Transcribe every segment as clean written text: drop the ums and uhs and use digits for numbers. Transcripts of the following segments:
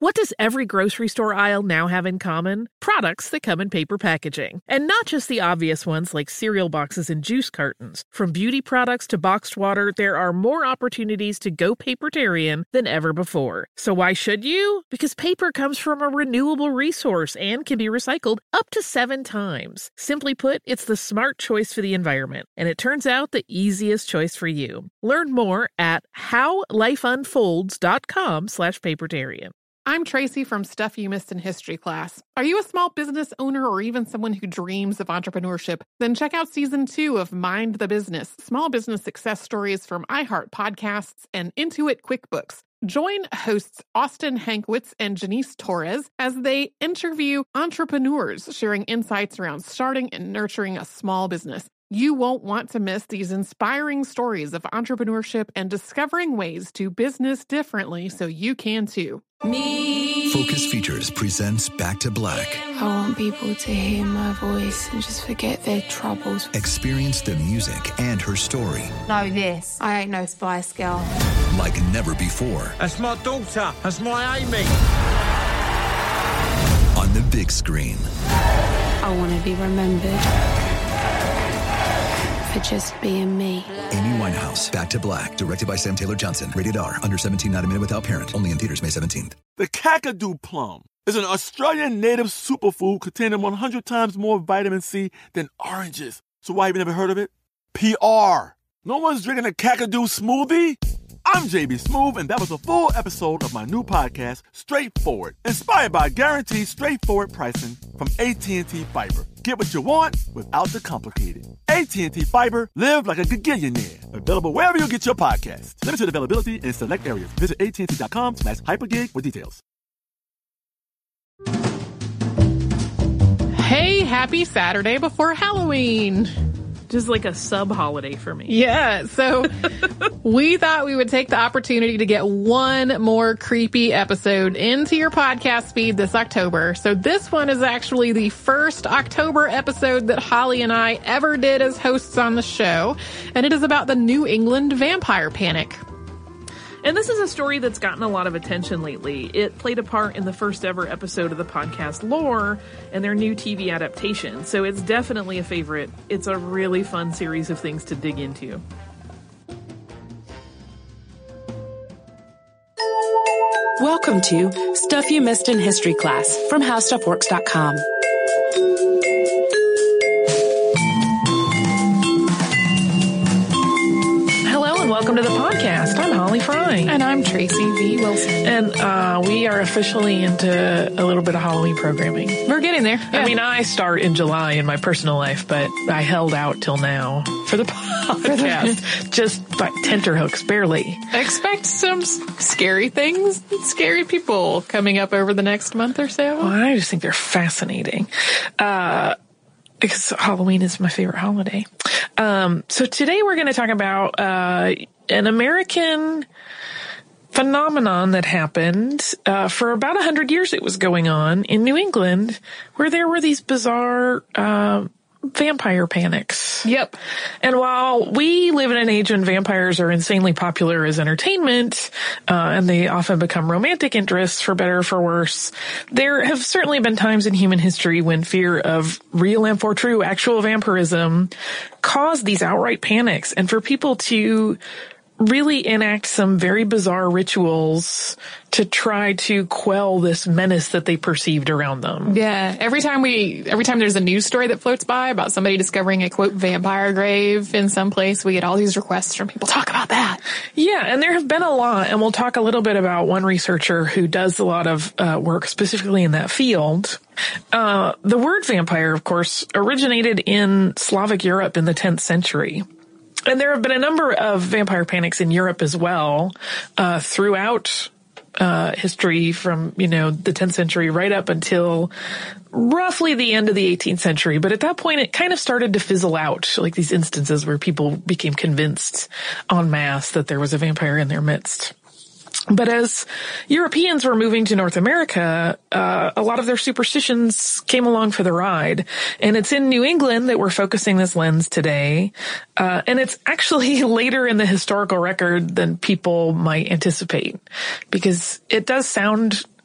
What does every grocery store aisle now have in common? Products that come in paper packaging. And not just the obvious ones like cereal boxes and juice cartons. From beauty products to boxed water, there are more opportunities to go papertarian than ever before. So why should you? Because paper comes from a renewable resource and can be recycled up to 7 times. Simply put, it's the smart choice for the environment. And it turns out the easiest choice for you. Learn more at howlifeunfolds.com/papertarian. I'm Tracy from Stuff You Missed in History class. Are you a small business owner or even someone who dreams of entrepreneurship? Then check out Season 2 of Mind the Business, Small Business Success Stories from iHeart Podcasts and Intuit QuickBooks. Join hosts Austin Hankwitz and Janice Torres as they interview entrepreneurs sharing insights around starting and nurturing a small business. You won't want to miss these inspiring stories of entrepreneurship and discovering ways to business differently so you can too. Focus Features presents Back to Black. I want people to hear my voice and just forget their troubles. Experience the music and her story. Know this, I ain't no Spice Girl. Like never before. That's my daughter. That's my Amy. On the big screen. I want to be remembered for just being me. Amy Winehouse, Back to Black, directed by Sam Taylor Johnson. Rated R, under 17, not a minute without parent. Only in theaters May 17th. The Kakadu plum is an Australian native superfood containing 100 times more vitamin C than oranges. So why have you never heard of it? PR. No one's drinking a Kakadu smoothie? I'm JB Smoove, and that was a full episode of my new podcast, Straightforward, inspired by guaranteed straightforward pricing from AT&T Fiber. Get what you want without the complicated. AT&T Fiber, live like a gigillionaire. Available wherever you get your podcasts. Limited availability in select areas. Visit AT&T.com/hypergig for details. Hey, happy Saturday before Halloween. Just like a sub-holiday for me. Yeah, so we thought we would take the opportunity to get one more creepy episode into your podcast feed this October. So this one is actually the first October episode that Holly and I ever did as hosts on the show, and it is about the New England vampire panic. And this is a story that's gotten a lot of attention lately. It played a part in the first ever episode of the podcast Lore and their new TV adaptation. So it's definitely a favorite. It's a really fun series of things to dig into. Welcome to Stuff You Missed in History class from HowStuffWorks.com. Welcome to the podcast. I'm Holly Fry. And I'm Tracy V. Wilson. And we are officially into a little bit of Halloween programming. We're getting there. Yeah. I mean, I start in July in my personal life, but I held out till now for the podcast. Just by tenterhooks, barely. Expect some scary things, scary people coming up over the next month or so. Well, I just think they're fascinating. Because Halloween is my favorite holiday. So today we're going to talk about an American phenomenon that happened for about 100 years. It was going on in New England, where there were these bizarre vampire panics. Yep. And while we live in an age when vampires are insanely popular as entertainment, and they often become romantic interests for better or for worse, there have certainly been times in human history when fear of real and for true actual vampirism caused these outright panics, and for people to really enact some very bizarre rituals to try to quell this menace that they perceived around them. Yeah. Every time there's a news story that floats by about somebody discovering a quote vampire grave in some place, we get all these requests from people. Talk about that. Yeah. And there have been a lot, and we'll talk a little bit about one researcher who does a lot of work specifically in that field. The word vampire, of course, originated in Slavic Europe in the 10th century. And there have been a number of vampire panics in Europe as well, throughout history from, the 10th century right up until roughly the end of the 18th century. But at that point, it kind of started to fizzle out, like these instances where people became convinced en masse that there was a vampire in their midst. But as Europeans were moving to North America, a lot of their superstitions came along for the ride. And it's in New England that we're focusing this lens today. And it's actually later in the historical record than people might anticipate, because it does sound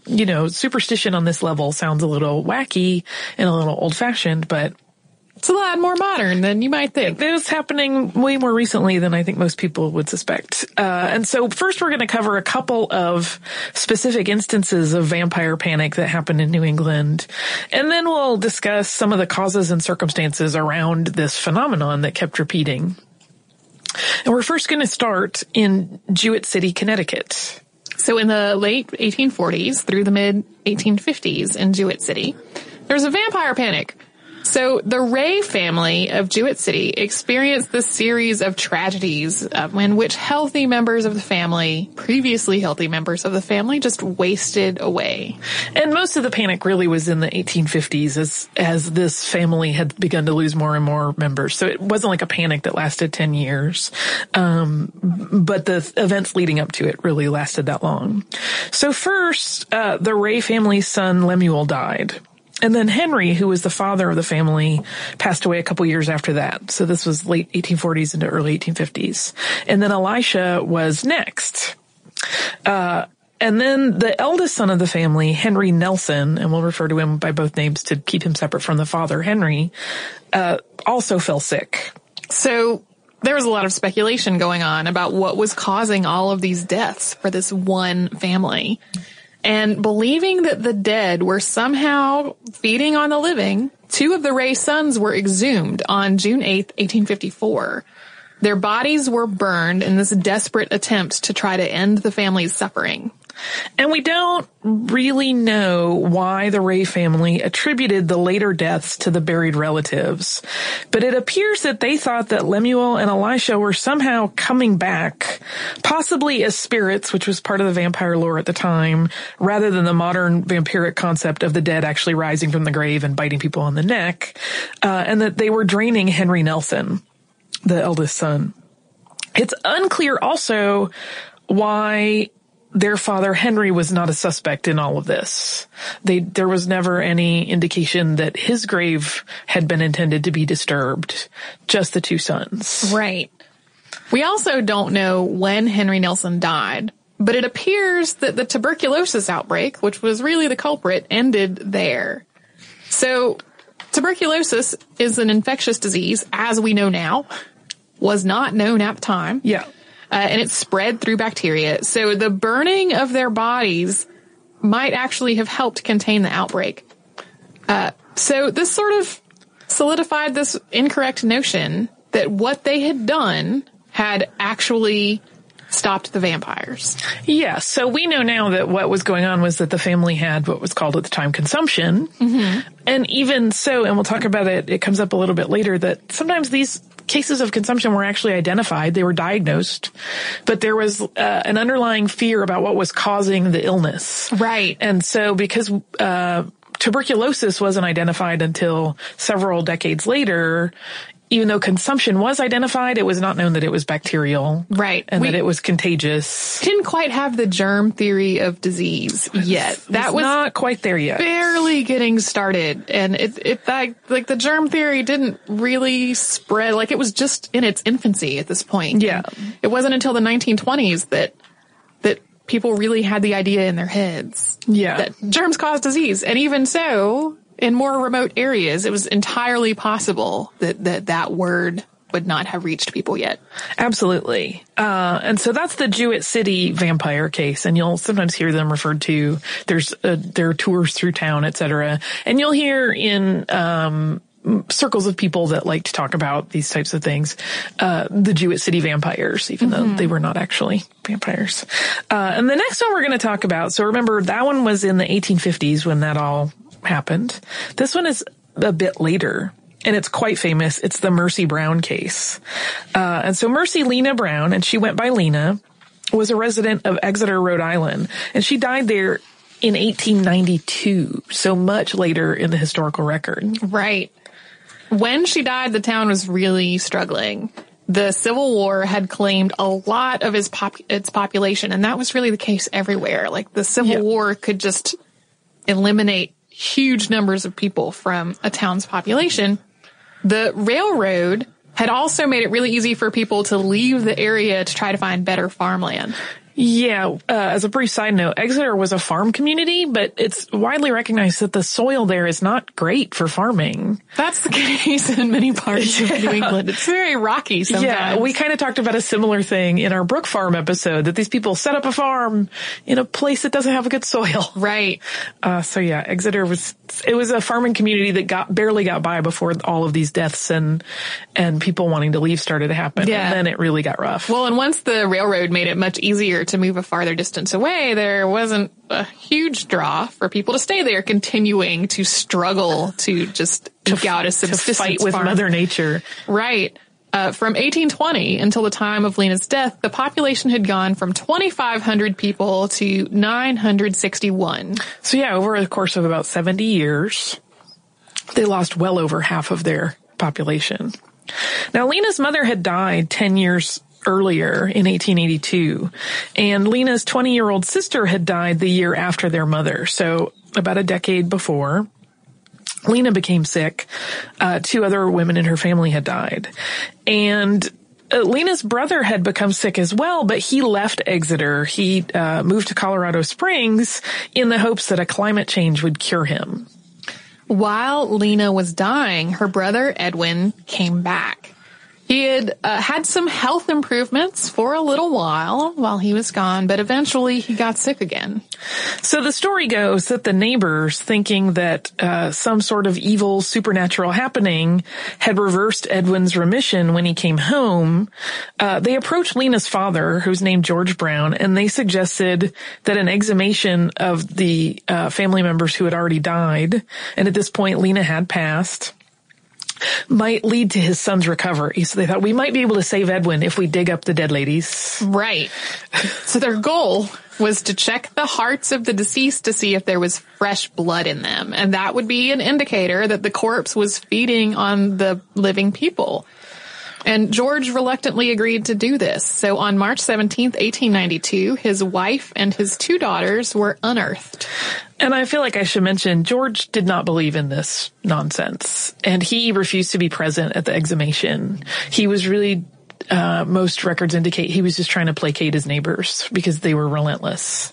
superstition on this level sounds a little wacky and a little old-fashioned, but it's a lot more modern than you might think. It was happening way more recently than I think most people would suspect. And so first we're going to cover a couple of specific instances of vampire panic that happened in New England. And then we'll discuss some of the causes and circumstances around this phenomenon that kept repeating. And we're first going to start in Jewett City, Connecticut. So in the late 1840s through the mid 1850s in Jewett City, there was a vampire panic. So the Ray family of Jewett City experienced this series of tragedies in which previously healthy members of the family just wasted away. And most of the panic really was in the 1850s as this family had begun to lose more and more members. So it wasn't like a panic that lasted 10 years. But the events leading up to it really lasted that long. So first, the Ray family's son Lemuel died. And then Henry, who was the father of the family, passed away a couple years after that. So this was late 1840s into early 1850s. And then Elisha was next. And then the eldest son of the family, Henry Nelson, and we'll refer to him by both names to keep him separate from the father, Henry, also fell sick. So there was a lot of speculation going on about what was causing all of these deaths for this one family. And believing that the dead were somehow feeding on the living, two of the Ray sons were exhumed on June 8th, 1854. Their bodies were burned in this desperate attempt to try to end the family's suffering. And we don't really know why the Ray family attributed the later deaths to the buried relatives, but it appears that they thought that Lemuel and Elisha were somehow coming back, possibly as spirits, which was part of the vampire lore at the time, rather than the modern vampiric concept of the dead actually rising from the grave and biting people on the neck, and that they were draining Henry Nelson, the eldest son. It's unclear also why their father Henry was not a suspect in all of this. There was never any indication that his grave had been intended to be disturbed, just the two sons. Right. We also don't know when Henry Nelson died, but it appears that the tuberculosis outbreak, which was really the culprit, ended there. So tuberculosis is an infectious disease, as we know now, was not known at the time. Yeah. And it's spread through bacteria. So the burning of their bodies might actually have helped contain the outbreak. So this sort of solidified this incorrect notion that what they had done had actually stopped the vampires. Yeah, so we know now that what was going on was that the family had what was called at the time consumption. Mm-hmm. And even so, and we'll talk about it, it comes up a little bit later, that sometimes these cases of consumption were actually identified. They were diagnosed, but there was an underlying fear about what was causing the illness. Right. And so because tuberculosis wasn't identified until several decades later, even though consumption was identified, it was not known that it was bacterial. Right. And that it was contagious. Didn't quite have the germ theory of disease yet. That was not quite there yet. Barely getting started. And like the germ theory didn't really spread. Like it was just in its infancy at this point. Yeah. And it wasn't until the 1920s that people really had the idea in their heads. Yeah. That germs cause disease. And even so, in more remote areas, it was entirely possible that word would not have reached people yet. Absolutely. And so that's the Jewett City vampire case, and you'll sometimes hear them referred to. There are tours through town, etc. And you'll hear in circles of people that like to talk about these types of things, the Jewett City vampires, even though they were not actually vampires. And the next one we're going to talk about, so remember that one was in the 1850s when that all happened. This one is a bit later, and it's quite famous. It's the Mercy Brown case. And so Mercy Lena Brown, and she went by Lena, was a resident of Exeter, Rhode Island, and she died there in 1892, so much later in the historical record. Right. When she died, the town was really struggling. The Civil War had claimed a lot of its population, and that was really the case everywhere. Like the Civil War could just eliminate huge numbers of people from a town's population. The railroad had also made it really easy for people to leave the area to try to find better farmland. Yeah, as a brief side note, Exeter was a farm community, but it's widely recognized that the soil there is not great for farming. That's the case in many parts of New England. It's very rocky sometimes. Yeah, we kind of talked about a similar thing in our Brook Farm episode, that these people set up a farm in a place that doesn't have a good soil. Right. So yeah, Exeter was a farming community that barely got by before all of these deaths and people wanting to leave started to happen. Yeah. And then it really got rough. Well, and once the railroad made it much easier to move a farther distance away, there wasn't a huge draw for people to stay there, continuing to struggle to just eke out a subsistence to fight with farm. Mother Nature. Right. From 1820 until the time of Lena's death, the population had gone from 2,500 people to 961. So yeah, over the course of about 70 years, they lost well over half of their population. Now, Lena's mother had died 10 years earlier in 1882, and Lena's 20-year-old sister had died the year after their mother, so about a decade before. Lena became sick. 2 other women in her family had died. And Lena's brother had become sick as well, but he left Exeter. He moved to Colorado Springs in the hopes that a climate change would cure him. While Lena was dying, her brother Edwin came back. He had had some health improvements for a little while he was gone, but eventually he got sick again. So the story goes that the neighbors, thinking that some sort of evil supernatural happening had reversed Edwin's remission when he came home, they approached Lena's father, who's named George Brown, and they suggested that an exhumation of the family members who had already died, and at this point Lena had passed, might lead to his son's recovery. So they thought, we might be able to save Edwin if we dig up the dead ladies. Right. So their goal was to check the hearts of the deceased to see if there was fresh blood in them. And that would be an indicator that the corpse was feeding on the living people. And George reluctantly agreed to do this. So on March 17th, 1892, his wife and his 2 daughters were unearthed. And I feel like I should mention, George did not believe in this nonsense, and he refused to be present at the exhumation. He was really, most records indicate he was just trying to placate his neighbors because they were relentless.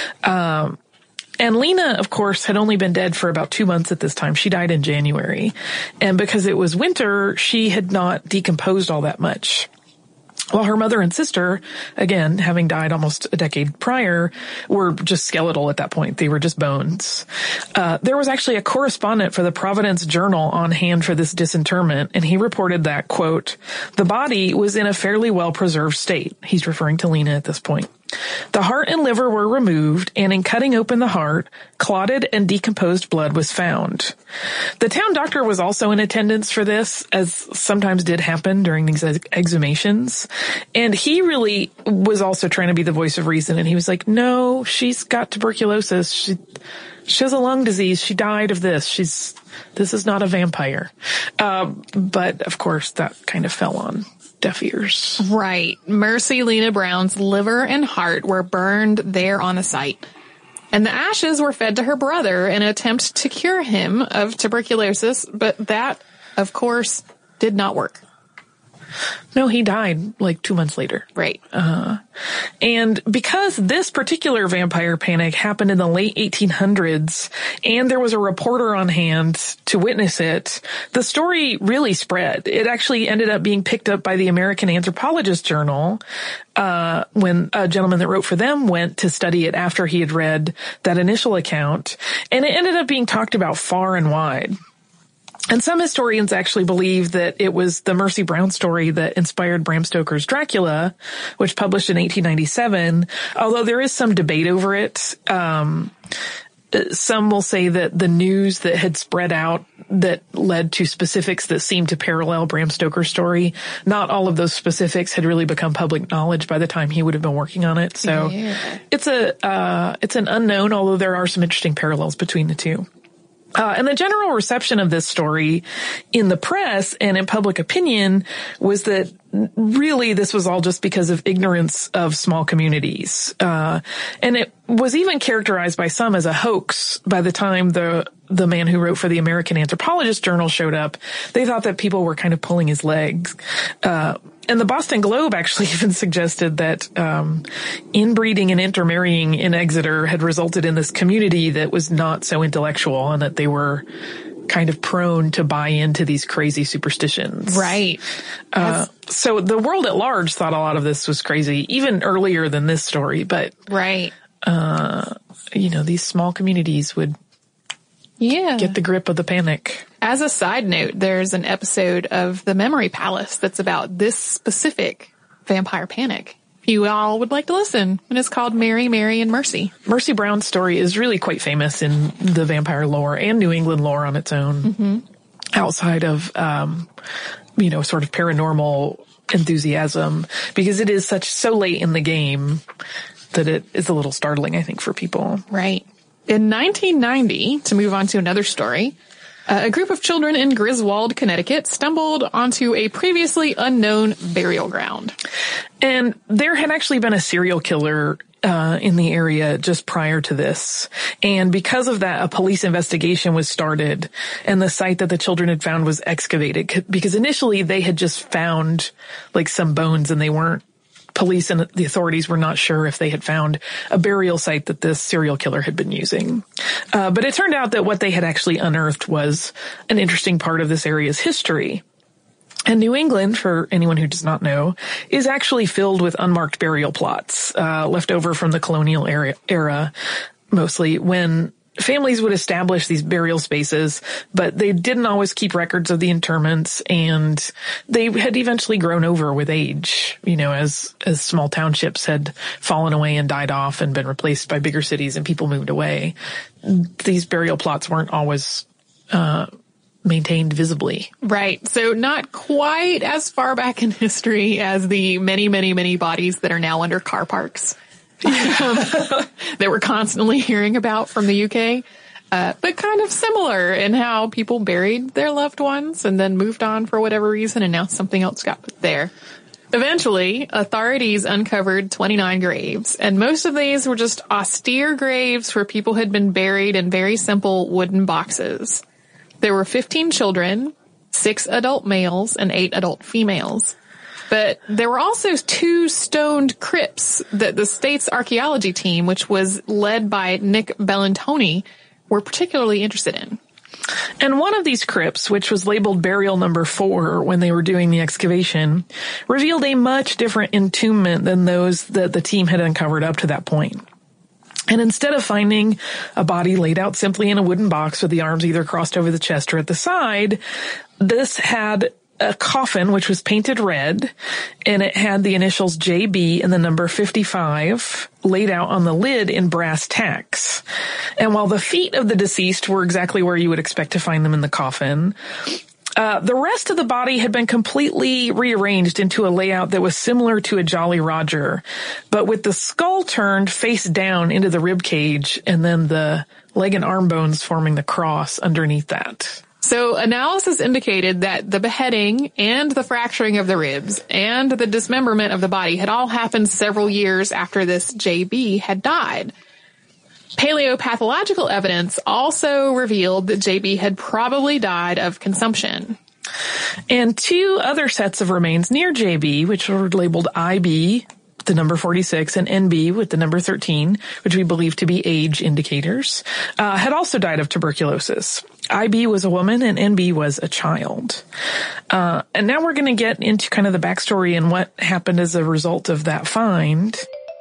And Lena, of course, had only been dead for about 2 months at this time. She died in January. And because it was winter, she had not decomposed all that much. While her mother and sister, again, having died almost a decade prior, were just skeletal at that point. They were just bones. There was actually a correspondent for the Providence Journal on hand for this disinterment, and he reported that, quote, the body was in a fairly well-preserved state. He's referring to Lena at this point. The heart and liver were removed, and in cutting open the heart, clotted and decomposed blood was found. The town doctor was also in attendance for this, as sometimes did happen during these exhumations. And he really was also trying to be the voice of reason. And he was like, no, she's got tuberculosis. She has a lung disease. She died of this. This is not a vampire. But of course that kind of fell on deaf ears. Right. Mercy Lena Brown's liver and heart were burned there on the site. And the ashes were fed to her brother in an attempt to cure him of tuberculosis, but that, of course, did not work. No, he died like 2 months later. Right. And because this particular vampire panic happened in the late 1800s, and there was a reporter on hand to witness it, the story really spread. It actually ended up being picked up by the American Anthropologist Journal, when a gentleman that wrote for them went to study it after he had read that initial account, and it ended up being talked about far and wide. And some historians actually believe that it was the Mercy Brown story that inspired Bram Stoker's Dracula, which published in 1897, although there is some debate over it. Some will say that the news that had spread out that led to specifics that seemed to parallel Bram Stoker's story, not all of those specifics had really become public knowledge by the time he would have been working on it. So it's an unknown, although there are some interesting parallels between the two. And the general reception of this story in the press and in public opinion was that really this was all just because of ignorance of small communities. And it was even characterized by some as a hoax by the time the man who wrote for the American Anthropologist Journal showed up. They thought that people were kind of pulling his legs. And And the Boston Globe actually even suggested that inbreeding and intermarrying in Exeter had resulted in this community that was not so intellectual and that they were kind of prone to buy into these crazy superstitions. Right. So the world at large thought a lot of this was crazy, even earlier than this story. But, right. These small communities would get the grip of the panic. As a side note, there's an episode of The Memory Palace that's about this specific vampire panic. If you all would like to listen, and it's called Mary, Mary, and Mercy. Mercy Brown's story is really quite famous in the vampire lore and New England lore on its own, outside of, sort of paranormal enthusiasm, because it is so late in the game that it is a little startling, I think, for people. Right. In 1990, to move on to another story, a group of children in Griswold, Connecticut stumbled onto a previously unknown burial ground. And there had actually been a serial killer in the area just prior to this. And because of that, a police investigation was started, and the site that the children had found was excavated, because initially they had just found like some bones, and police and the authorities were not sure if they had found a burial site that this serial killer had been using. But it turned out that what they had actually unearthed was an interesting part of this area's history. And New England, for anyone who does not know, is actually filled with unmarked burial plots, left over from the colonial era, mostly, when families would establish these burial spaces, but they didn't always keep records of the interments, and they had eventually grown over with age, as small townships had fallen away and died off and been replaced by bigger cities and people moved away. These burial plots weren't always maintained visibly. Right. So not quite as far back in history as the many, many, many bodies that are now under car parks. That we're constantly hearing about from the UK, but kind of similar in how people buried their loved ones and then moved on for whatever reason, and now something else got put there. Eventually, authorities uncovered 29 graves, and most of these were just austere graves where people had been buried in very simple wooden boxes. There were 15 children, 6 adult males, and 8 adult females. But there were also 2 stoned crypts that the state's archaeology team, which was led by Nick Bellantoni, were particularly interested in. And one of these crypts, which was labeled burial number 4 when they were doing the excavation, revealed a much different entombment than those that the team had uncovered up to that point. And instead of finding a body laid out simply in a wooden box with the arms either crossed over the chest or at the side, this had a coffin which was painted red, and it had the initials JB and the number 55 laid out on the lid in brass tacks. And while the feet of the deceased were exactly where you would expect to find them in the coffin, the rest of the body had been completely rearranged into a layout that was similar to a Jolly Roger, but with the skull turned face down into the rib cage, and then the leg and arm bones forming the cross underneath that. So analysis indicated that the beheading and the fracturing of the ribs and the dismemberment of the body had all happened several years after this JB had died. Paleopathological evidence also revealed that JB had probably died of consumption. And 2 other sets of remains near JB, which were labeled IB, the number 46, and NB with the number 13, which we believe to be age indicators, had also died of tuberculosis. IB was a woman and NB was a child. And now we're going to get into kind of the backstory and what happened as a result of that find.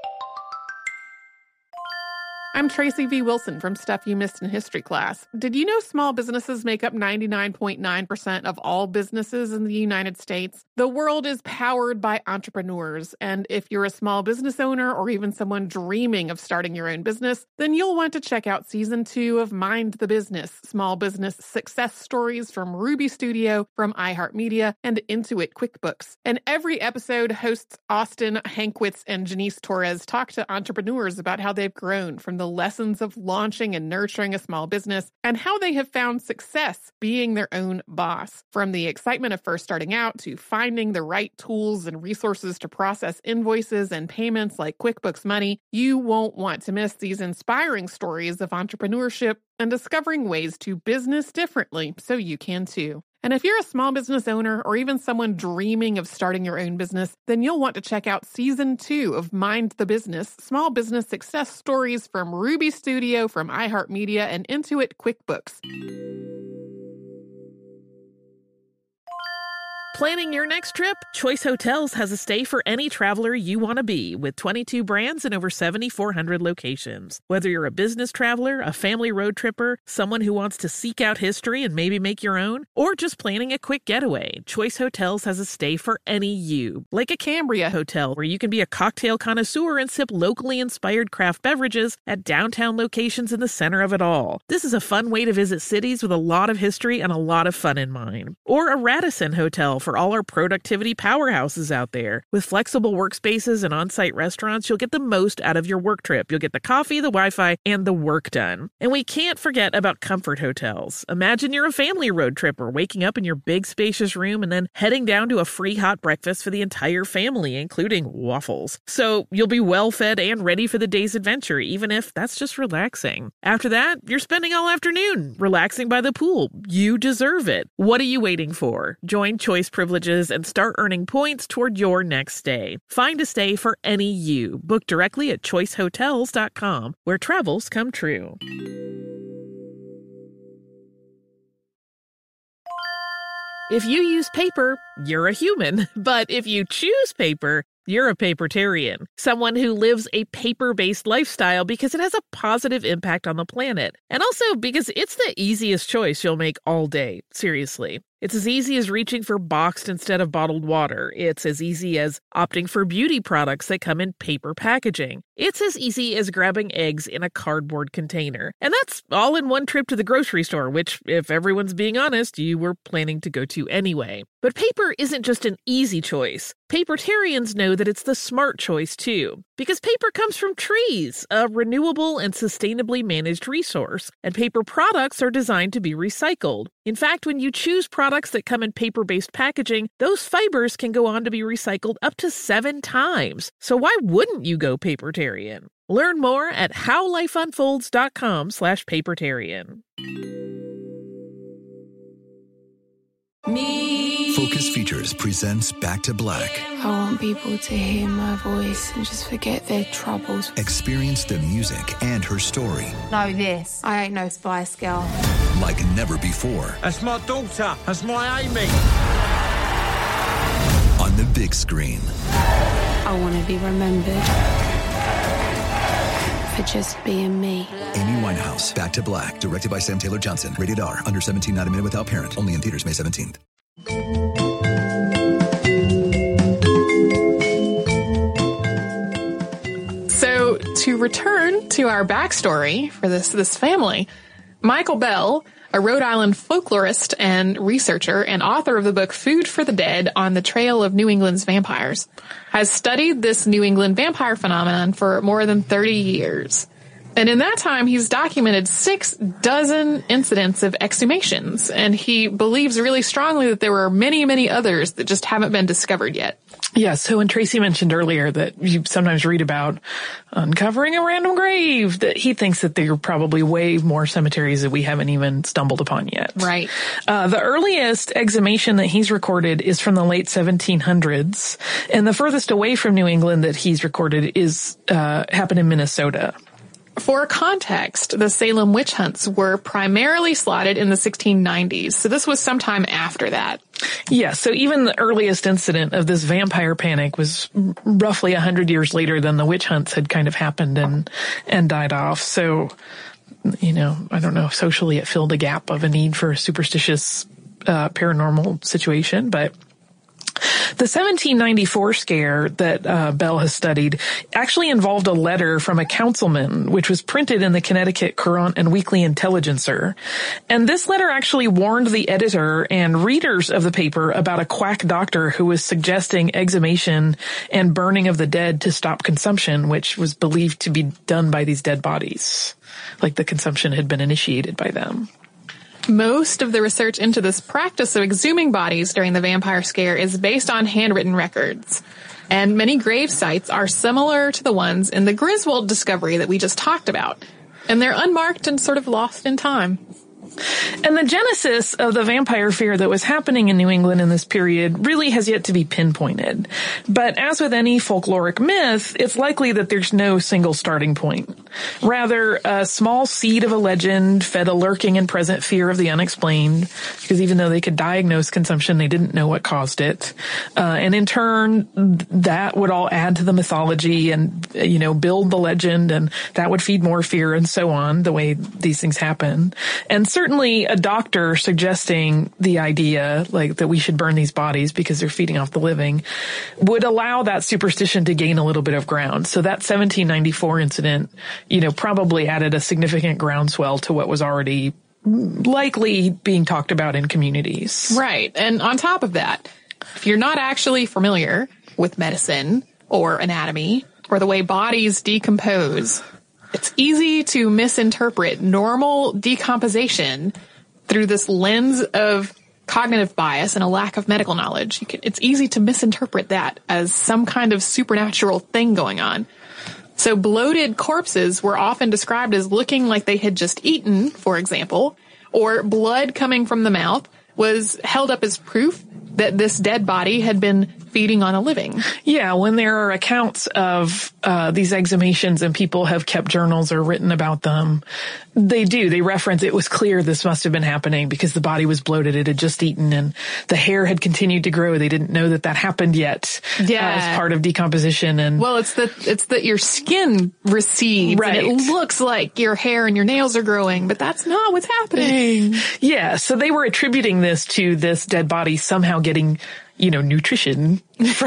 I'm Tracy V. Wilson from Stuff You Missed in History Class. Did you know small businesses make up 99.9% of all businesses in the United States? The world is powered by entrepreneurs, and if you're a small business owner or even someone dreaming of starting your own business, then you'll want to check out Season 2 of Mind the Business, Small Business Success Stories from Ruby Studio, from iHeartMedia, and Intuit QuickBooks. And every episode, hosts Austin Hankwitz and Janice Torres talk to entrepreneurs about how they've grown from the lessons of launching and nurturing a small business and how they have found success being their own boss. From the excitement of first starting out to finding the right tools and resources to process invoices and payments like QuickBooks Money, you won't want to miss these inspiring stories of entrepreneurship and discovering ways to business differently so you can too. And if you're a small business owner or even someone dreaming of starting your own business, then you'll want to check out Season 2 of Mind the Business, Small Business Success Stories from Ruby Studio, from iHeartMedia, and Intuit QuickBooks. Planning your next trip? Choice Hotels has a stay for any traveler you want to be, with 22 brands and over 7,400 locations. Whether you're a business traveler, a family road tripper, someone who wants to seek out history and maybe make your own, or just planning a quick getaway, Choice Hotels has a stay for any you. Like a Cambria Hotel, where you can be a cocktail connoisseur and sip locally inspired craft beverages at downtown locations in the center of it all. This is a fun way to visit cities with a lot of history and a lot of fun in mind. Or a Radisson Hotel for all our productivity powerhouses out there. With flexible workspaces and on-site restaurants, you'll get the most out of your work trip. You'll get the coffee, the Wi-Fi, and the work done. And we can't forget about Comfort Hotels. Imagine you're a family road tripper, waking up in your big spacious room and then heading down to a free hot breakfast for the entire family, including waffles. So you'll be well fed and ready for the day's adventure, even if that's just relaxing. After that, you're spending all afternoon relaxing by the pool. You deserve it. What are you waiting for? Join Choice Privileges and start earning points toward your next stay. Find a stay for any you. Book directly at choicehotels.com, where travels come true. If you use paper, you're a human. But if you choose paper, you're a papertarian, someone who lives a paper-based lifestyle because it has a positive impact on the planet. And also because it's the easiest choice you'll make all day. Seriously. It's as easy as reaching for boxed instead of bottled water. It's as easy as opting for beauty products that come in paper packaging. It's as easy as grabbing eggs in a cardboard container. And that's all in one trip to the grocery store, which, if everyone's being honest, you were planning to go to anyway. But paper isn't just an easy choice. Papertarians know that it's the smart choice, too. Because paper comes from trees, a renewable and sustainably managed resource. And paper products are designed to be recycled. In fact, when you choose products that come in paper-based packaging, those fibers can go on to be recycled up to 7 times. So why wouldn't you go papertarian? Learn more at howlifeunfolds.com/papertarian. Focus Features presents Back to Black. I want people to hear my voice and just forget their troubles. Experience the music and her story Know this, I ain't no Spice Girl. like never before. That's my daughter. That's my Amy. On the big screen. I want to be remembered for just being me. Amy Winehouse, Back to Black, directed by Sam Taylor Johnson. Rated R, under 17, not a minute without parent. Only in theaters May 17th. So, to return to our backstory for this family, Michael Bell, a Rhode Island folklorist and researcher and author of the book Food for the Dead on the Trail of New England's Vampires, has studied this New England vampire phenomenon for more than 30 years. And in that time, he's documented 6 dozen incidents of exhumations, and he believes really strongly that there were many, many others that just haven't been discovered yet. Yeah, so when Tracy mentioned earlier that you sometimes read about uncovering a random grave, that he thinks that there are probably way more cemeteries that we haven't even stumbled upon yet. Right. The earliest exhumation that he's recorded is from the late 1700s, and the furthest away from New England that he's recorded is happened in Minnesota. For context, the Salem witch hunts were primarily slotted in the 1690s, so this was sometime after that. Yeah, so even the earliest incident of this vampire panic was roughly 100 years later than the witch hunts had kind of happened and died off. So, you know, I don't know if socially it filled a gap of a need for a superstitious paranormal situation, but the 1794 scare that Bell has studied actually involved a letter from a councilman, which was printed in the Connecticut Courant and Weekly Intelligencer. And this letter actually warned the editor and readers of the paper about a quack doctor who was suggesting exhumation and burning of the dead to stop consumption, which was believed to be done by these dead bodies. Like the consumption had been initiated by them. Most of the research into this practice of exhuming bodies during the vampire scare is based on handwritten records. And many grave sites are similar to the ones in the Griswold discovery that we just talked about. And they're unmarked and sort of lost in time. And the genesis of the vampire fear that was happening in New England in this period really has yet to be pinpointed. But as with any folkloric myth, it's likely that there's no single starting point. Rather, a small seed of a legend fed a lurking and present fear of the unexplained, because even though they could diagnose consumption, they didn't know what caused it. And in turn, that would all add to the mythology and, build the legend, and that would feed more fear and so on, the way these things happen. And certainly a doctor suggesting the idea, like, that we should burn these bodies because they're feeding off the living, would allow that superstition to gain a little bit of ground. So that 1794 incident, probably added a significant groundswell to what was already likely being talked about in communities. Right. And on top of that, if you're not actually familiar with medicine or anatomy or the way bodies decompose, it's easy to misinterpret normal decomposition through this lens of cognitive bias and a lack of medical knowledge. It's easy to misinterpret that as some kind of supernatural thing going on. So bloated corpses were often described as looking like they had just eaten, for example, or blood coming from the mouth was held up as proof that this dead body had been feeding on a living. Yeah, when there are accounts of these exhumations and people have kept journals or written about them, they reference it was clear this must have been happening because the body was bloated, it had just eaten, and the hair had continued to grow. They didn't know that happened yet as part of decomposition. And well, it's that your skin recedes, right, and it looks like your hair and your nails are growing, but that's not what's happening. Yeah, so they were attributing this to this dead body somehow getting nutrition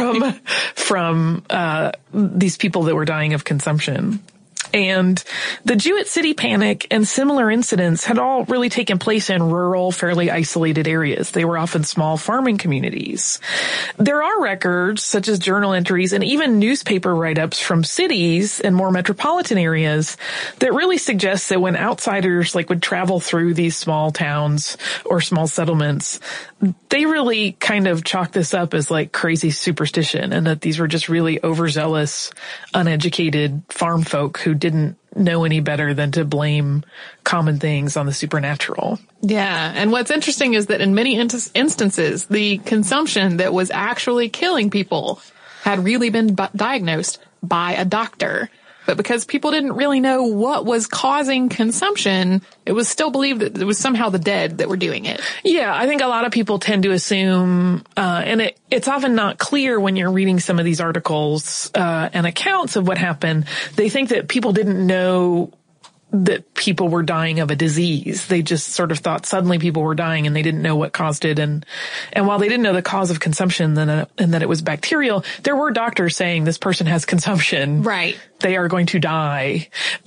from these people that were dying of consumption. And the Jewett City Panic and similar incidents had all really taken place in rural, fairly isolated areas. They were often small farming communities. There are records, such as journal entries and even newspaper write-ups from cities and more metropolitan areas that really suggest that when outsiders would travel through these small towns or small settlements, they really kind of chalk this up as crazy superstition, and that these were just really overzealous, uneducated farm folk who didn't know any better than to blame common things on the supernatural. Yeah, and what's interesting is that in many instances, the consumption that was actually killing people had really been diagnosed by a doctor. But because people didn't really know what was causing consumption, it was still believed that it was somehow the dead that were doing it. Yeah, I think a lot of people tend to assume, and it's often not clear when you're reading some of these articles and accounts of what happened. They think that people didn't know that people were dying of a disease. They just sort of thought suddenly people were dying and they didn't know what caused it. And while they didn't know the cause of consumption and that it was bacterial, there were doctors saying this person has consumption. Right. They are going to die.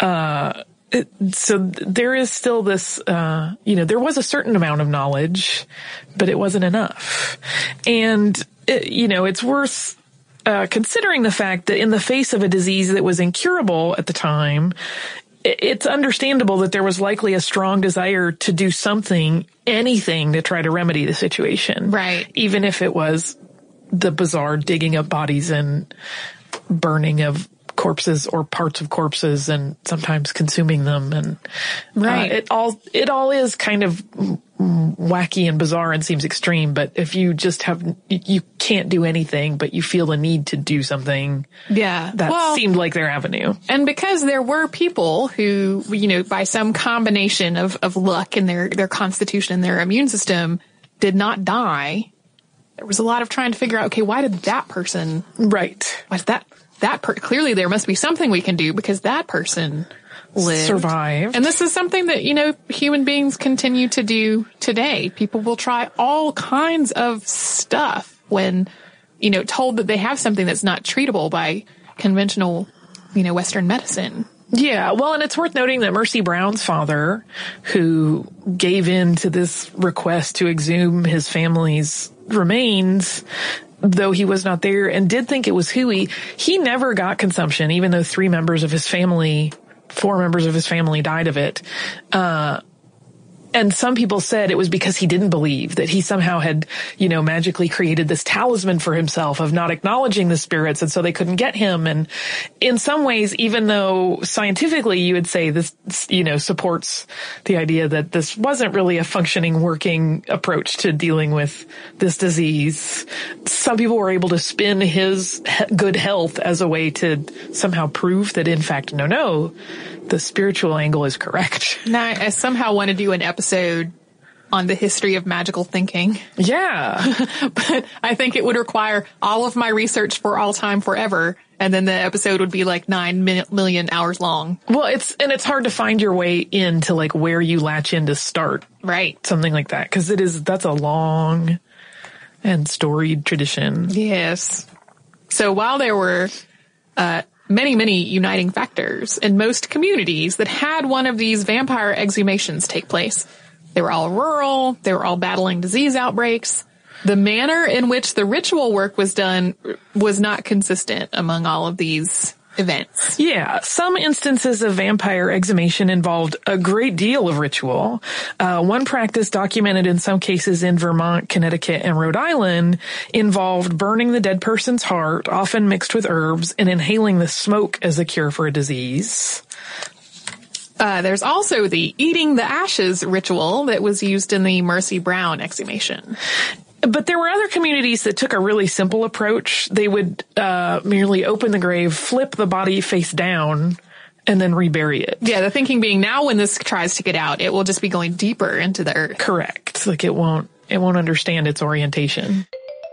So there is still this, there was a certain amount of knowledge, but it wasn't enough. And, it's worth considering the fact that in the face of a disease that was incurable at the time, it's understandable that there was likely a strong desire to do anything to try to remedy the situation. Right. Even if it was the bizarre digging up bodies and burning of corpses or parts of corpses and sometimes consuming them. And right. It all is kind of wacky and bizarre and seems extreme, but if you just you can't do anything, but you feel the need to do something. Yeah. That seemed like their avenue. And because there were people who, by some combination of luck in their constitution and their immune system did not die, there was a lot of trying to figure out, okay, why did that person? Right. Why did clearly there must be something we can do because that person lived. Survived. And this is something that, human beings continue to do today. People will try all kinds of stuff when, told that they have something that's not treatable by conventional, Western medicine. Yeah, well, and it's worth noting that Mercy Brown's father, who gave in to this request to exhume his family's remains, though he was not there and did think it was hooey, he never got consumption, even though 4 members of his family died of it. And some people said it was because he didn't believe, that he somehow had, magically created this talisman for himself of not acknowledging the spirits, and so they couldn't get him. And in some ways, even though scientifically you would say this, supports the idea that this wasn't really a functioning, working approach to dealing with this disease, some people were able to spin his good health as a way to somehow prove that, in fact, no, the spiritual angle is correct. Now, I somehow want to do an episode on the history of magical thinking. Yeah. But I think it would require all of my research for all time forever. And then the episode would be like 9 million hours long. Well, it's hard to find your way into like where you latch in to start. Right. Something like that. 'Cause that's a long and storied tradition. Yes. So while there were, many, many uniting factors in most communities that had one of these vampire exhumations take place. They were all rural. They were all battling disease outbreaks. The manner in which the ritual work was done was not consistent among all of these events. Yeah. Some instances of vampire exhumation involved a great deal of ritual. One practice documented in some cases in Vermont, Connecticut, and Rhode Island involved burning the dead person's heart, often mixed with herbs, and inhaling the smoke as a cure for a disease. There's also the eating the ashes ritual that was used in the Mercy Brown exhumation. But there were other communities that took a really simple approach. They would merely open the grave, flip the body face down, and then rebury it. Yeah, the thinking being now when this tries to get out, it will just be going deeper into the earth. Correct. Like it won't understand its orientation.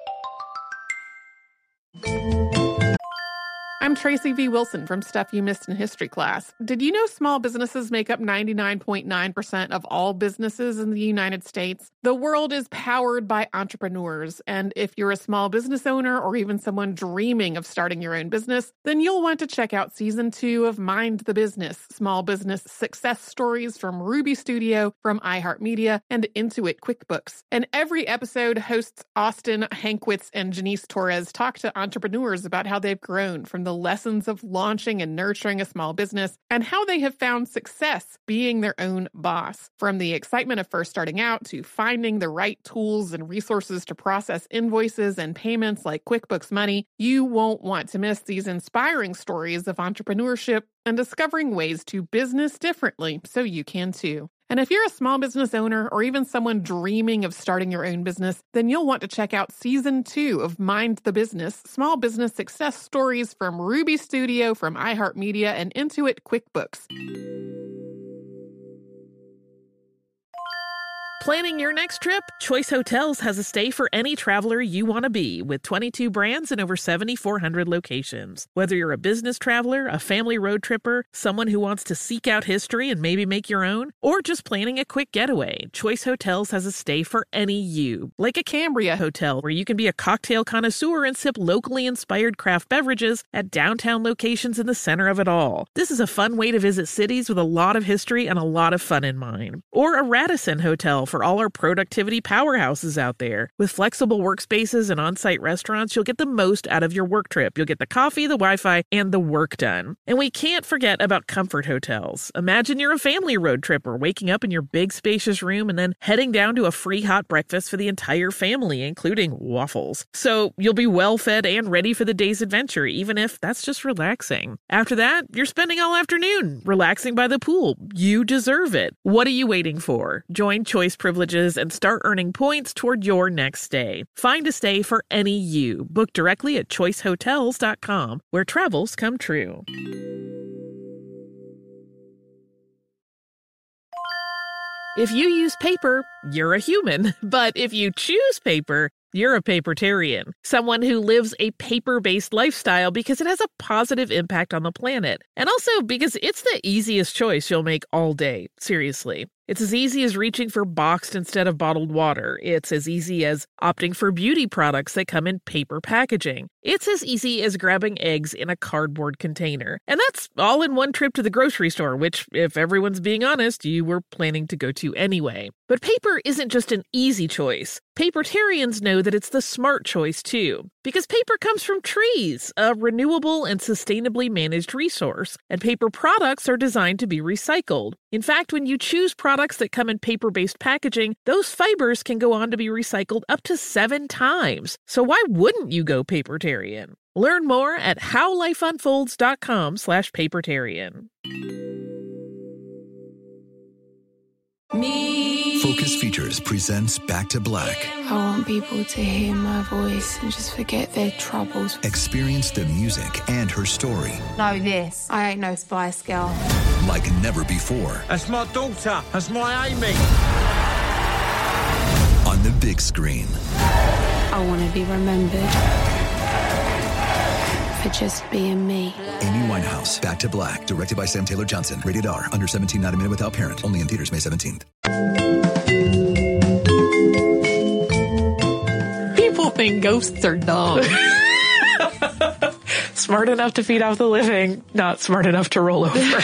I'm Tracy V. Wilson from Stuff You Missed in History Class. Did you know small businesses make up 99.9% of all businesses in the United States? The world is powered by entrepreneurs, and if you're a small business owner or even someone dreaming of starting your own business, then you'll want to check out Season 2 of Mind the Business, Small Business Success Stories from Ruby Studio, from iHeartMedia, and Intuit QuickBooks. And every episode, hosts Austin Hankwitz and Janice Torres talk to entrepreneurs about how they've grown from the lessons of launching and nurturing a small business and how they have found success being their own boss. From the excitement of first starting out to finding the right tools and resources to process invoices and payments like QuickBooks Money, you won't want to miss these inspiring stories of entrepreneurship and discovering ways to business differently so you can too. And if you're a small business owner or even someone dreaming of starting your own business, then you'll want to check out Season 2 of Mind the Business, Small Business Success Stories from Ruby Studio, from iHeartMedia, and Intuit QuickBooks. Planning your next trip? Choice Hotels has a stay for any traveler you want to be, with 22 brands and over 7,400 locations. Whether you're a business traveler, a family road tripper, someone who wants to seek out history and maybe make your own, or just planning a quick getaway, Choice Hotels has a stay for any you. Like a Cambria Hotel, where you can be a cocktail connoisseur and sip locally inspired craft beverages at downtown locations in the center of it all. This is a fun way to visit cities with a lot of history and a lot of fun in mind. Or a Radisson Hotel for all our productivity powerhouses out there. With flexible workspaces and on-site restaurants, you'll get the most out of your work trip. You'll get the coffee, the Wi-Fi, and the work done. And we can't forget about Comfort Hotels. Imagine you're a family road tripper, waking up in your big spacious room and then heading down to a free hot breakfast for the entire family, including waffles. So you'll be well fed and ready for the day's adventure, even if that's just relaxing. After that, you're spending all afternoon relaxing by the pool. You deserve it. What are you waiting for? Join Choice Privileges and start earning points toward your next stay. Find a stay for any you. Book directly at choicehotels.com, where travels come true. If you use paper, you're a human. But if you choose paper, you're a papertarian, someone who lives a paper-based lifestyle because it has a positive impact on the planet. And also because it's the easiest choice you'll make all day. Seriously. It's as easy as reaching for boxed instead of bottled water. It's as easy as opting for beauty products that come in paper packaging. It's as easy as grabbing eggs in a cardboard container. And that's all in one trip to the grocery store, which, if everyone's being honest, you were planning to go to anyway. But paper isn't just an easy choice. Papertarians know that it's the smart choice, too. Because paper comes from trees, a renewable and sustainably managed resource. And paper products are designed to be recycled. In fact, when you choose products that come in paper-based packaging, those fibers can go on to be recycled up to 7 times. So why wouldn't you go papertarian? Learn more at howlifeunfolds.com/papertarian. Focus Features presents Back to Black. I want people to hear my voice and just forget their troubles. Experience the music and her story. Know this. I ain't no Spice Girl. Like never before. That's my daughter. That's my Amy. On the big screen. I want to be remembered for just being me. Amy Winehouse, Back to Black, directed by Sam Taylor Johnson. Rated R, under 17, not a minute without parent. Only in theaters May 17th. People think ghosts are dumb. Smart enough to feed off the living, not smart enough to roll over.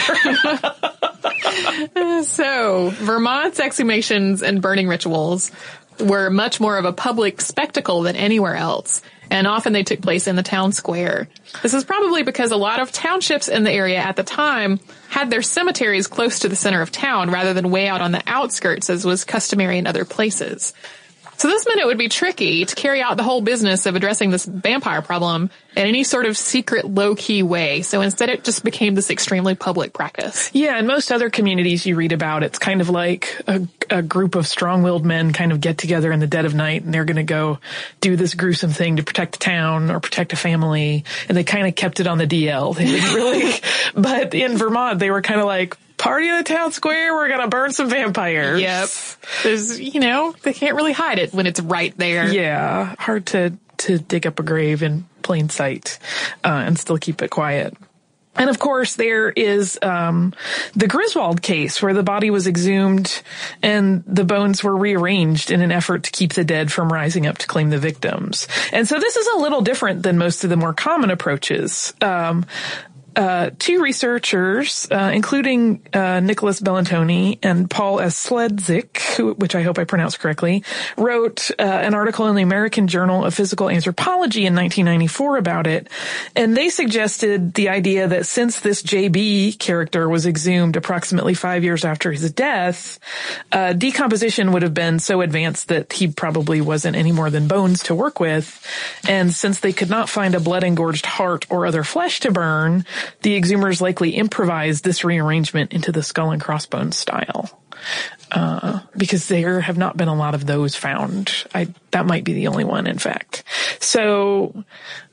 So, Vermont's exhumations and burning rituals were much more of a public spectacle than anywhere else, and often they took place in the town square. This is probably because a lot of townships in the area at the time had their cemeteries close to the center of town rather than way out on the outskirts, as was customary in other places. So this meant it would be tricky to carry out the whole business of addressing this vampire problem in any sort of secret, low-key way. So instead it just became this extremely public practice. Yeah, in most other communities you read about, it's kind of like a group of strong-willed men kind of get together in the dead of night, and they're going to go do this gruesome thing to protect the town or protect a family, and they kind of kept it on the DL. They didn't really, but in Vermont they were kind of like, party in the town square, we're gonna burn some vampires. Yep. There's, they can't really hide it when it's right there. Yeah. Hard to dig up a grave in plain sight, and still keep it quiet. And of course there is, the Griswold case where the body was exhumed and the bones were rearranged in an effort to keep the dead from rising up to claim the victims. And so this is a little different than most of the more common approaches. Two researchers, including Nicholas Bellantoni and Paul S. Sledzik, which I hope I pronounced correctly, wrote an article in the American Journal of Physical Anthropology in 1994 about it. And they suggested the idea that since this J.B. character was exhumed approximately 5 years after his death, decomposition would have been so advanced that he probably wasn't any more than bones to work with. And since they could not find a blood-engorged heart or other flesh to burn, the exhumers likely improvised this rearrangement into the skull and crossbones style. Because there have not been a lot of those found. That might be the only one, in fact. So,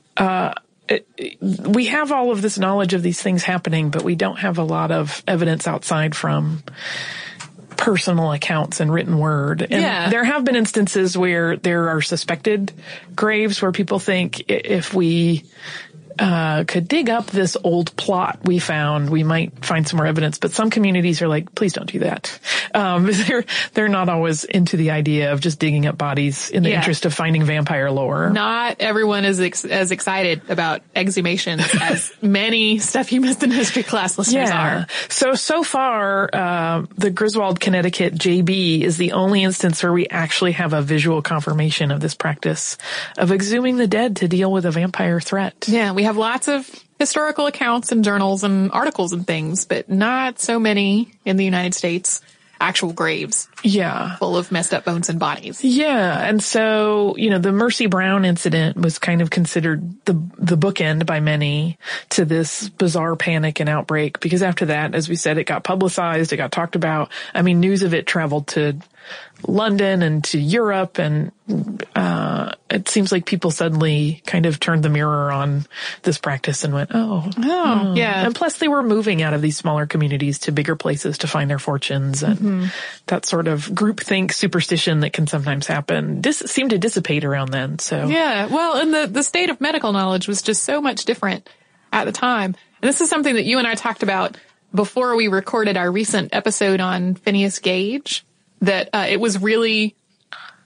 we have all of this knowledge of these things happening, but we don't have a lot of evidence outside from personal accounts and written word. And there have been instances where there are suspected graves where people think if we could dig up this old plot we found, we might find some more evidence. But some communities are like, please don't do that. They're not always into the idea of just digging up bodies in the interest of finding vampire lore. Not everyone is as excited about exhumations as many Stuff You Missed in History class listeners are. So far, the Griswold, Connecticut JB is the only instance where we actually have a visual confirmation of this practice of exhuming the dead to deal with a vampire threat. Yeah, we have lots of historical accounts and journals and articles and things, but not so many in the United States. Actual graves. Yeah. Full of messed up bones and bodies. Yeah. And so, the Mercy Brown incident was kind of considered the bookend by many to this bizarre panic and outbreak, because after that, as we said, it got publicized, it got talked about. I mean, news of it traveled to London and to Europe, and it seems like people suddenly kind of turned the mirror on this practice and went, yeah. And plus they were moving out of these smaller communities to bigger places to find their fortunes, and that sort of groupthink superstition that can sometimes happen seemed to dissipate around then. So yeah, well, and the state of medical knowledge was just so much different at the time. And this is something that you and I talked about before we recorded our recent episode on Phineas Gage. That it was really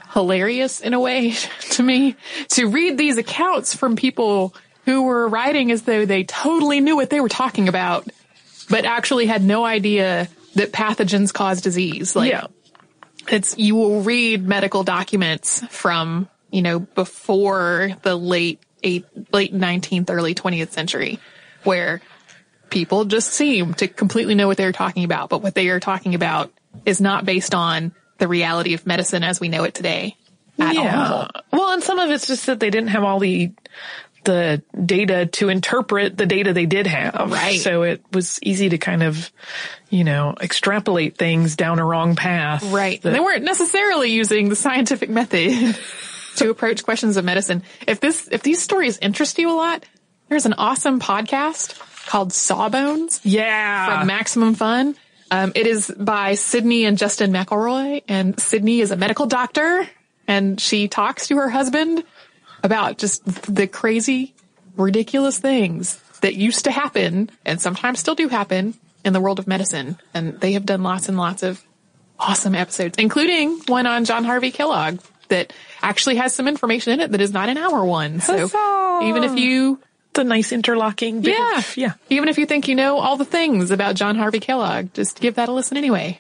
hilarious in a way to me to read these accounts from people who were writing as though they totally knew what they were talking about, but actually had no idea that pathogens cause disease. Like, you will read medical documents from, before the late 19th, early 20th century, where people just seem to completely know what they're talking about, but what they are talking about is not based on the reality of medicine as we know it today at all. Well, and some of it's just that they didn't have all the data to interpret the data they did have. Right. So it was easy to kind of, extrapolate things down a wrong path. Right. They weren't necessarily using the scientific method to approach questions of medicine. If these stories interest you a lot, there's an awesome podcast called Sawbones. Yeah. From Maximum Fun. It is by Sydney and Justin McElroy, and Sydney is a medical doctor, and she talks to her husband about just the crazy, ridiculous things that used to happen, and sometimes still do happen, in the world of medicine. And they have done lots and lots of awesome episodes, including one on John Harvey Kellogg that actually has some information in it that is not an hour one. So even if you... The nice interlocking. Yeah. Even if you think you know all the things about John Harvey Kellogg, just give that a listen anyway.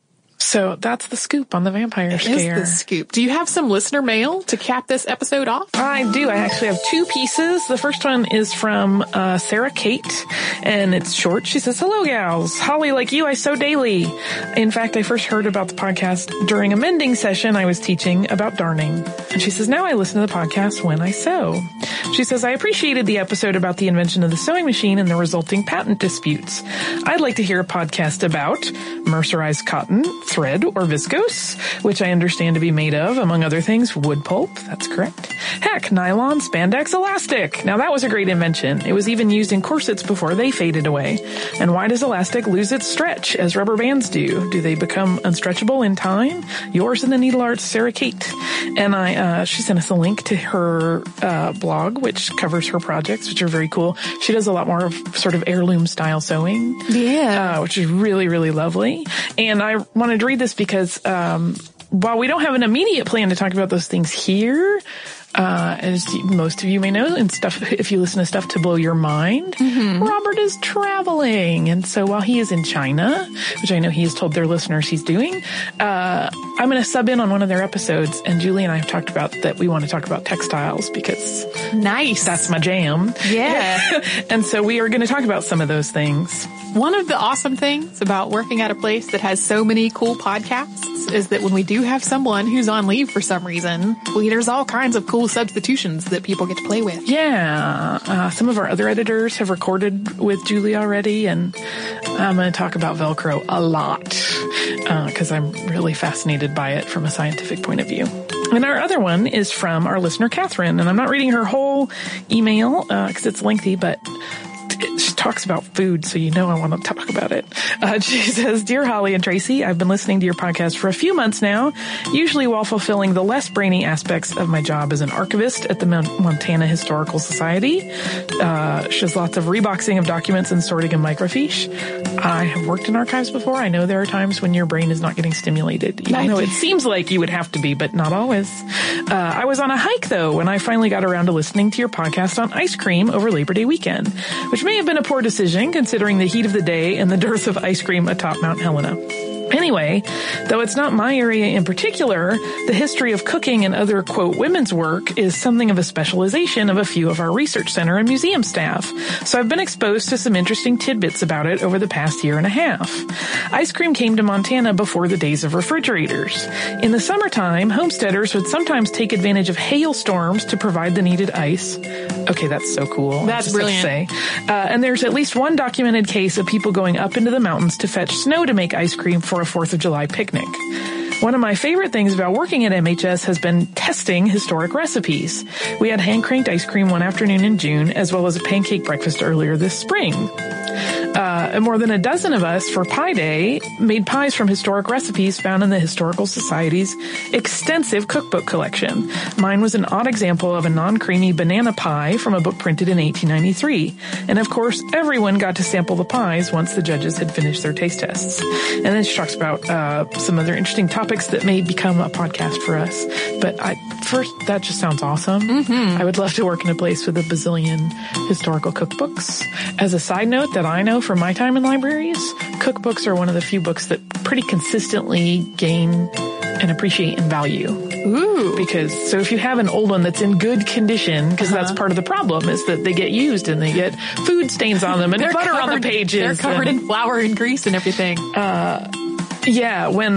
So that's the scoop on the vampire scare. It is the scoop. Do you have some listener mail to cap this episode off? I do. I actually have two pieces. The first one is from Sarah Kate, and it's short. She says, "Hello, gals. Holly, like you, I sew daily. In fact, I first heard about the podcast during a mending session I was teaching about darning." And she says, "Now I listen to the podcast when I sew." She says, "I appreciated the episode about the invention of the sewing machine and the resulting patent disputes. I'd like to hear a podcast about mercerized cotton, thread, or viscose, which I understand to be made of, among other things, wood pulp." That's correct. "Heck, nylon, spandex, elastic. Now that was a great invention. It was even used in corsets before they faded away. And why does elastic lose its stretch, as rubber bands do? Do they become unstretchable in time? Yours in the needle arts, Sarah Kate." And she sent us a link to her blog, which covers her projects, which are very cool. She does a lot more of sort of heirloom style sewing. Which is really, really lovely. And I wanted to read this because while we don't have an immediate plan to talk about those things here, as most of you may know, and stuff, if you listen to Stuff to Blow Your Mind, Robert is traveling. And so while he is in China, which I know he has told their listeners he's doing, I'm going to sub in on one of their episodes. And Julie and I have talked about that we want to talk about textiles because that's my jam. Yeah. And so we are going to talk about some of those things. One of the awesome things about working at a place that has so many cool podcasts is that when we do have someone who's on leave for some reason, there's all kinds of cool substitutions that people get to play with. Yeah. Some of our other editors have recorded with Julie already, and I'm going to talk about Velcro a lot because I'm really fascinated by it from a scientific point of view. And our other one is from our listener, Catherine, and I'm not reading her whole email because it's lengthy, but she talks about food, so I want to talk about it. She says, "Dear Holly and Tracy, I've been listening to your podcast for a few months now, usually while fulfilling the less brainy aspects of my job as an archivist at the Montana Historical Society." She has lots of reboxing of documents and sorting of microfiche. I have worked in archives before. I know there are times when your brain is not getting stimulated, even though it seems like you would have to be, but not always. I was on a hike, though, when I finally got around to listening to your podcast on ice cream over Labor Day weekend, which may have been a poor decision considering the heat of the day and the dearth of ice cream atop Mount Helena. Anyway, though it's not my area in particular, the history of cooking and other, quote, women's work is something of a specialization of a few of our research center and museum staff. So I've been exposed to some interesting tidbits about it over the past year and a half. Ice cream came to Montana before the days of refrigerators. In the summertime, homesteaders would sometimes take advantage of hailstorms to provide the needed ice. Okay, that's so cool. That's brilliant. And there's at least one documented case of people going up into the mountains to fetch snow to make ice cream for a 4th of July picnic. One of my favorite things about working at MHS has been testing historic recipes. We had hand-cranked ice cream one afternoon in June, as well as a pancake breakfast earlier this spring. And more than a dozen of us for Pie Day made pies from historic recipes found in the Historical Society's extensive cookbook collection. Mine was an odd example of a non-creamy banana pie from a book printed in 1893. And of course, everyone got to sample the pies once the judges had finished their taste tests. And then she talks about some other interesting topics that may become a podcast for us. But first, that just sounds awesome. I would love to work in a place with a bazillion historical cookbooks. As a side note that I know from my time in libraries, cookbooks are one of the few books that pretty consistently gain and appreciate in value. Ooh. So if you have an old one that's in good condition, because that's part of the problem, is that they get used and they get food stains on them and butter on the pages. They're covered in flour and grease and everything. Yeah, when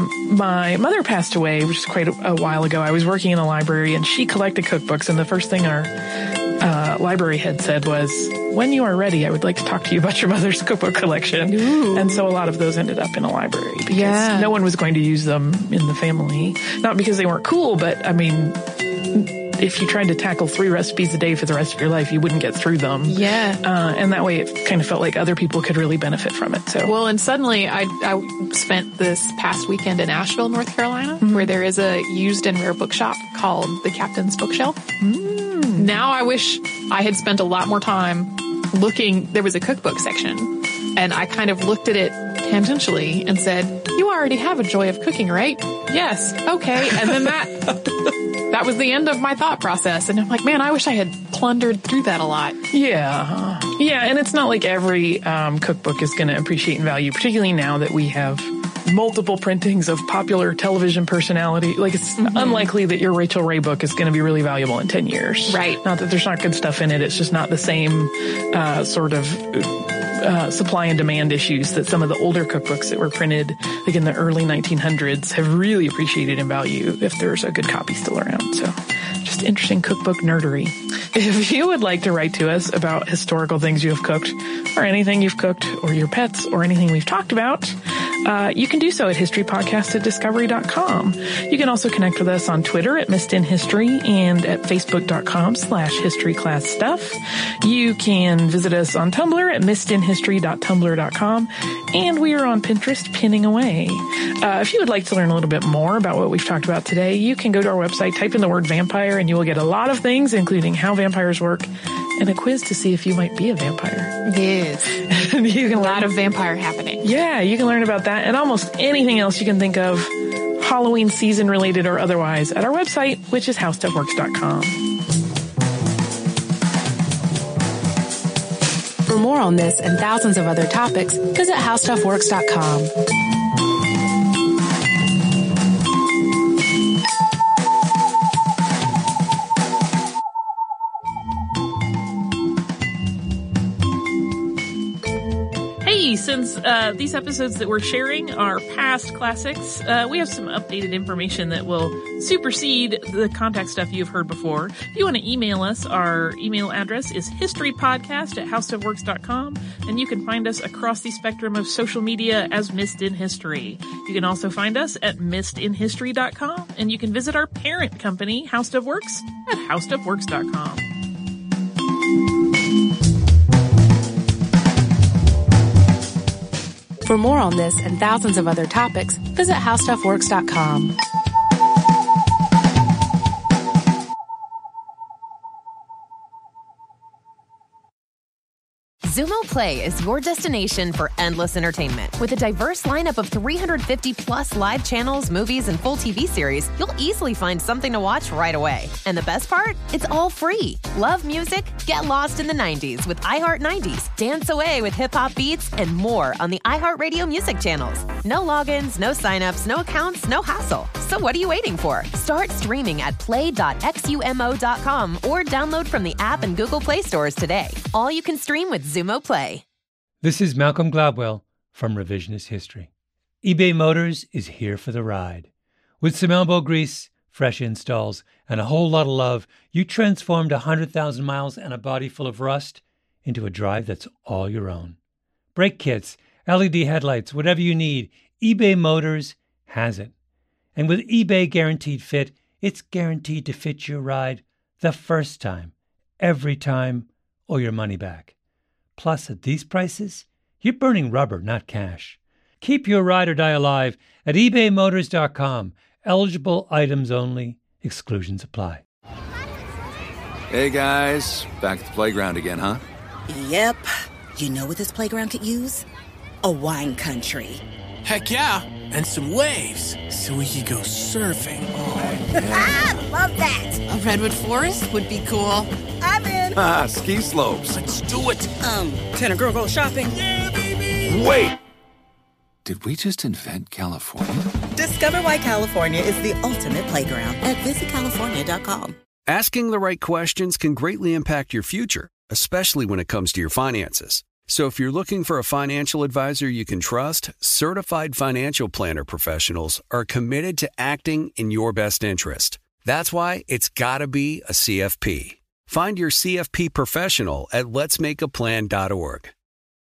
my mother passed away, which is quite a while ago, I was working in a library and she collected cookbooks, and the first thing our library head said was, when you are ready, I would like to talk to you about your mother's cookbook collection. Ooh. And so a lot of those ended up in a library because no one was going to use them in the family. Not because they weren't cool, but I mean, if you tried to tackle 3 recipes a day for the rest of your life, you wouldn't get through them. Yeah. And that way it kind of felt like other people could really benefit from it. So, well, and suddenly I spent this past weekend in Asheville, North Carolina, where there is a used and rare bookshop called the Captain's Bookshelf. Now I wish I had spent a lot more time looking. There was a cookbook section, and I kind of looked at it tangentially and said, you already have a joy of cooking, right? Yes. Okay. And then that was the end of my thought process. And I'm like, man, I wish I had plundered through that a lot. Yeah. Yeah. And it's not like every cookbook is going to appreciate and value, particularly now that we have multiple printings of popular television personality. Like, it's unlikely that your Rachel Ray book is going to be really valuable in 10 years. Right. Not that there's not good stuff in it. It's just not the same sort of supply and demand issues that some of the older cookbooks that were printed like in the early 1900s have really appreciated in value if there's a good copy still around. So just interesting cookbook nerdery. If you would like to write to us about historical things you have cooked or anything you've cooked or your pets or anything we've talked about, you can do so at historypodcast@discovery.com. You can also connect with us on Twitter at Missed in History and at facebook.com/historyclassstuff. You can visit us on Tumblr at missedinhistory.tumblr.com, and we are on Pinterest pinning away. If you would like to learn a little bit more about what we've talked about today, you can go to our website, type in the word vampire, and you will get a lot of things, including how vampires work and a quiz to see if you might be a vampire. Yes. You can a lot of vampire happening. Yeah, you can learn about that and almost anything else you can think of, Halloween season related or otherwise, at our website, which is howstuffworks.com. For more on this and thousands of other topics, visit howstuffworks.com. Since these episodes that we're sharing are past classics, we have some updated information that will supersede the contact stuff you've heard before. If you want to email us, our email address is historypodcast@howstuffworks.com, and you can find us across the spectrum of social media as Missed in History. You can also find us at missedinhistory.com, and you can visit our parent company, How Stuff Works, at howstuffworks.com. For more on this and thousands of other topics, visit howstuffworks.com. Xumo Play is your destination for endless entertainment. With a diverse lineup of 350-plus live channels, movies, and full TV series, you'll easily find something to watch right away. And the best part? It's all free. Love music? Get lost in the 90s with iHeart 90s, dance away with hip-hop beats, and more on the iHeartRadio music channels. No logins, no signups, no accounts, no hassle. So what are you waiting for? Start streaming at play.xumo.com or download from the app and Google Play stores today. All you can stream with Xumo Play. This is Malcolm Gladwell from Revisionist History. eBay Motors is here for the ride. With some elbow grease, fresh installs, and a whole lot of love, you transformed 100,000 miles and a body full of rust into a drive that's all your own. Brake kits, LED headlights, whatever you need, eBay Motors has it. And with eBay Guaranteed Fit, it's guaranteed to fit your ride the first time, every time, or your money back. Plus, at these prices, You're burning rubber, not cash. Keep your ride or die alive at ebaymotors.com. Eligible items only. Exclusions apply. Hey, guys. Back at the playground again, huh? Yep. You know what this playground could use? A wine country. Heck yeah, and some waves, so we could go surfing. Oh, yeah. Ah, love that. A redwood forest would be cool. I'm in. Ah, ski slopes. Let's do it. Can a girl go shopping? Yeah, baby. Wait. Did we just invent California? Discover why California is the ultimate playground at visitcalifornia.com. Asking the right questions can greatly impact your future, especially when it comes to your finances. So if you're looking for a financial advisor you can trust, certified financial planner professionals are committed to acting in your best interest. That's why it's got to be a CFP. Find your CFP professional at letsmakeaplan.org.